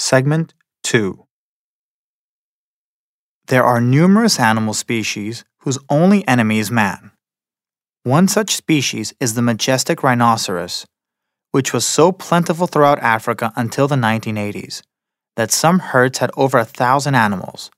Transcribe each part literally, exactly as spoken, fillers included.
Segment two. There are numerous animal species whose only enemy is man. One such species is the majestic rhinoceros, which was so plentiful throughout Africa until the nineteen eighties that some herds had over a thousand animals.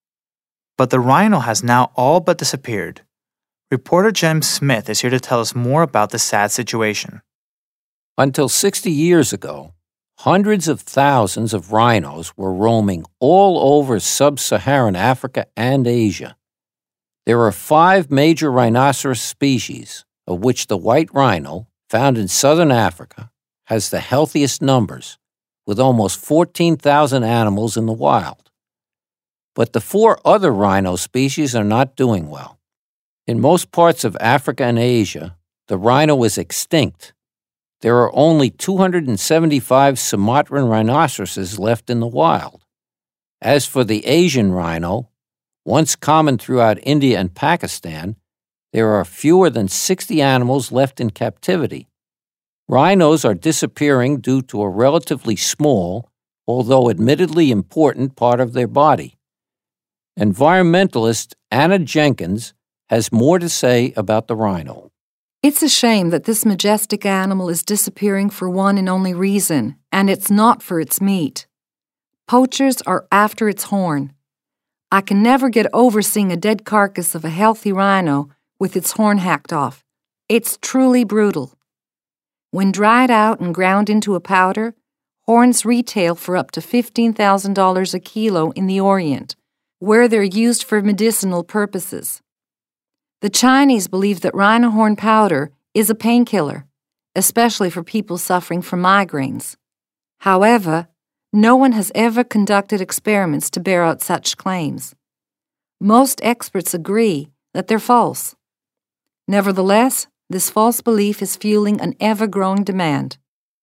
But the rhino has now all but disappeared. Reporter Jem Smith is here to tell us more about this sad situation. Until sixty years ago, hundreds of thousands of rhinos were roaming all over sub-Saharan Africa and Asia. There are five major rhinoceros species, of which the white rhino, found in southern Africa, has the healthiest numbers, with almost fourteen thousand animals in the wild. But the four other rhino species are not doing well. In most parts of Africa and Asia, the rhino is extinct. There are only two hundred seventy-five Sumatran rhinoceroses left in the wild. As for the Asian rhino, once common throughout India and Pakistan, there are fewer than sixty animals left in captivity. Rhinos are disappearing due to a relatively small, although admittedly important, part of their body. Environmentalist Anna Jenkins has more to say about the rhino. It's a shame that this majestic animal is disappearing for one and only reason, and it's not for its meat. Poachers are after its horn. I can never get over seeing a dead carcass of a healthy rhino with its horn hacked off. It's truly brutal. When dried out and ground into a powder, horns retail for up to fifteen thousand dollars a kilo in the Orient, where they're used for medicinal purposes. The Chinese believe that rhino horn powder is a painkiller, especially for people suffering from migraines. However, no one has ever conducted experiments to bear out such claims. Most experts agree that they're false. Nevertheless, this false belief is fueling an ever-growing demand.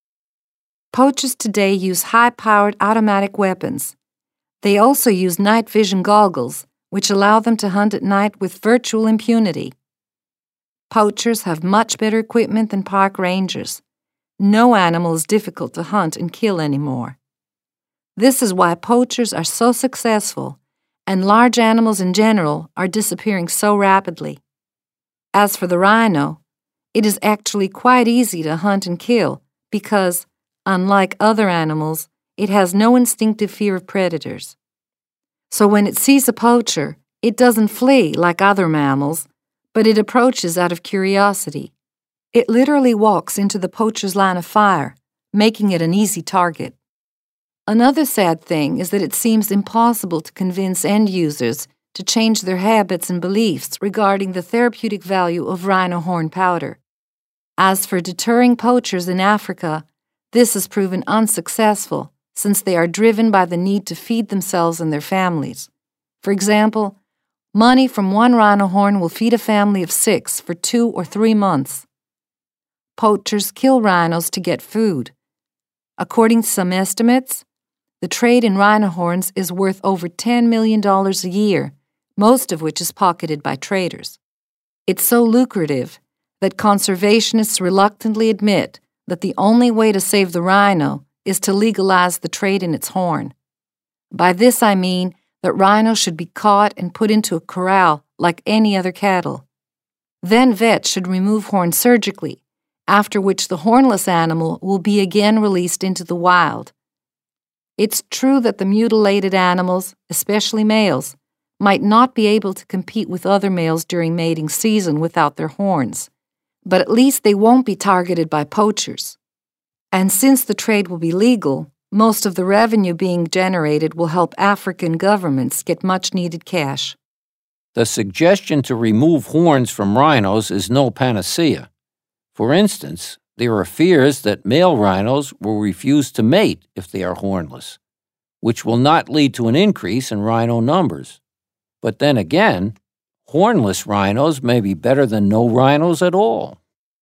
Poachers today use high-powered automatic weapons. They also use night vision goggles, which allow them to hunt at night with virtual impunity. Poachers have much better equipment than park rangers. No animal is difficult to hunt and kill anymore. This is why poachers are so successful, and large animals in general are disappearing so rapidly. As for the rhino, it is actually quite easy to hunt and kill because, unlike other animals, it has no instinctive fear of predators. So when it sees a poacher, it doesn't flee like other mammals, but it approaches out of curiosity. It literally walks into the poacher's line of fire, making it an easy target. Another sad thing is that it seems impossible to convince end users to change their habits and beliefs regarding the therapeutic value of rhino horn powder. As for deterring poachers in Africa, this has proven unsuccessful, since they are driven by the need to feed themselves and their families. For example, money from one rhino horn will feed a family of six for two or three months. Poachers kill rhinos to get food. According to some estimates, the trade in rhino horns is worth over ten million dollars a year, most of which is pocketed by traders. It's so lucrative that conservationists reluctantly admit that the only way to save the rhino is to legalize the trade in its horn. By this I mean that rhinos should be caught and put into a corral like any other cattle. Then vets should remove horns surgically, after which the hornless animal will be again released into the wild. It's true that the mutilated animals, especially males, might not be able to compete with other males during mating season without their horns, but at least they won't be targeted by poachers. And since the trade will be legal, most of the revenue being generated will help African governments get much-needed cash. The suggestion to remove horns from rhinos is no panacea. For instance, there are fears that male rhinos will refuse to mate if they are hornless, which will not lead to an increase in rhino numbers. But then again, hornless rhinos may be better than no rhinos at all.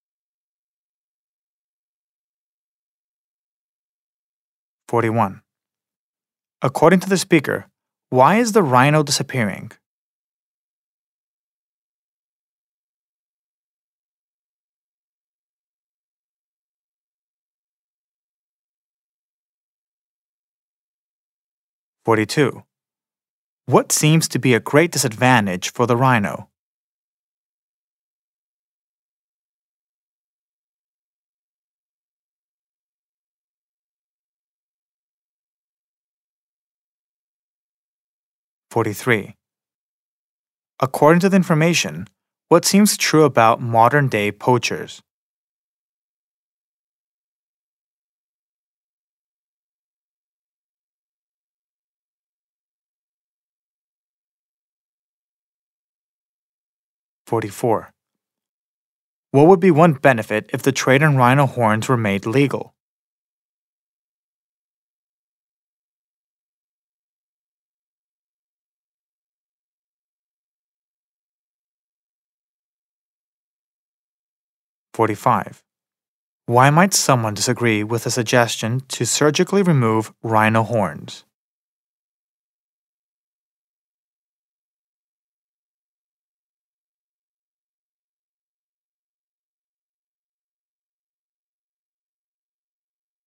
forty-one. According to the speaker, why is the rhino disappearing? forty-two. What seems to be a great disadvantage for the rhino? forty-three. According to the information, what seems true about modern-day poachers? forty-four. What would be one benefit if the trade in rhino horns were made legal? forty-five. Why might someone disagree with a suggestion to surgically remove rhino horns?